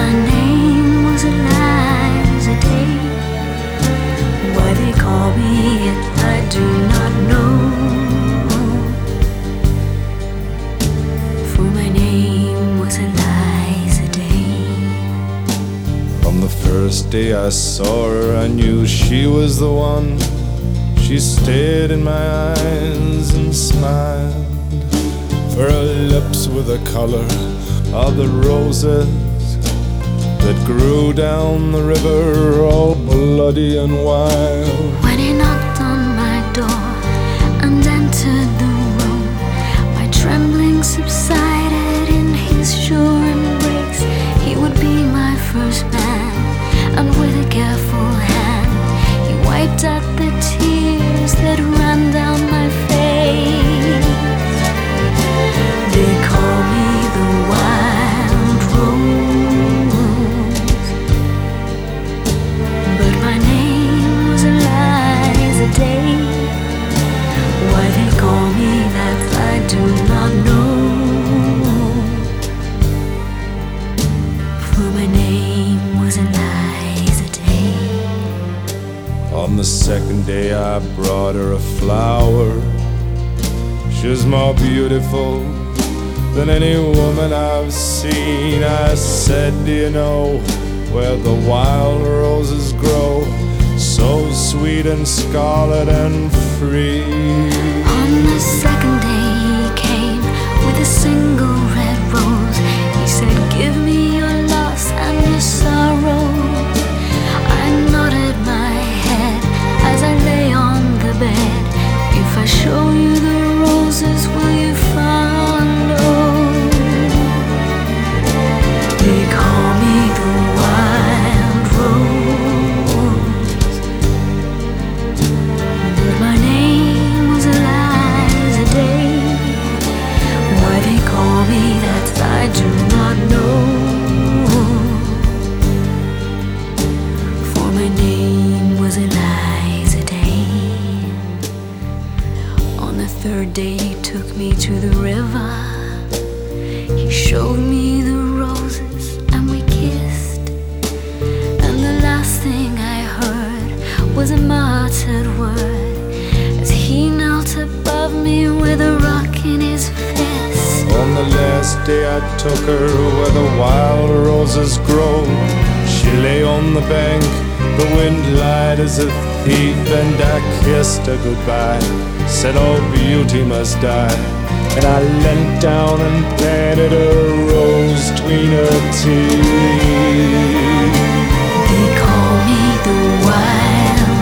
my name was Eliza Day. Why they call me it, I do not know. For my name was Eliza Day. From the first day I saw her, I knew she was the one. She stared in my eyes and smiled. For her lips were the color of the roses that grew down the river, all bloody and wild. When he knocked on my door and entered the room, my trembling subsided in his sure embrace. He would be my first man, and with a careful hand he wiped out the tears that ran down my face. They call me the wild rose, but my name was Eliza Day. Why they call me that I do not know. For my name was Eliza Day. On the second day I brought her a flower. She was more beautiful than any woman I've seen. I said, do you know where the wild roses grow, so sweet and scarlet and free? On the second day he came with a single red rose. He said, give me your loss and your sorrow. I nodded my head as I lay on the bed. If I show you the roses, will you follow? They call me the wild rose, but my name was Eliza Day. Why they call me that I do not know. For my name was Eliza Day. On the third day he took me to the river. He showed me the roses and we kissed. And the last thing I heard was a muttered word as he knelt above me with a rock in his fist. On the last day I took her where the wild roses grow. She lay on the bank, the wind lied as a thief, and I kissed her goodbye, said all beauty must die. And I leant down and planted a rose between her teeth. They call me the wild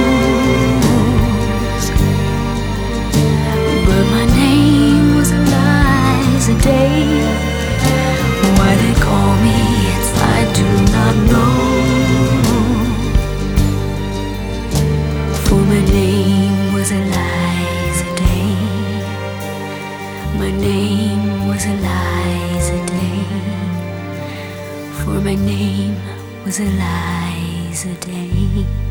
rose, but my name was Eliza Day. Why they call me it, I do not know. For my name was Eliza Day. My name was Eliza Day. For my name was Eliza Day.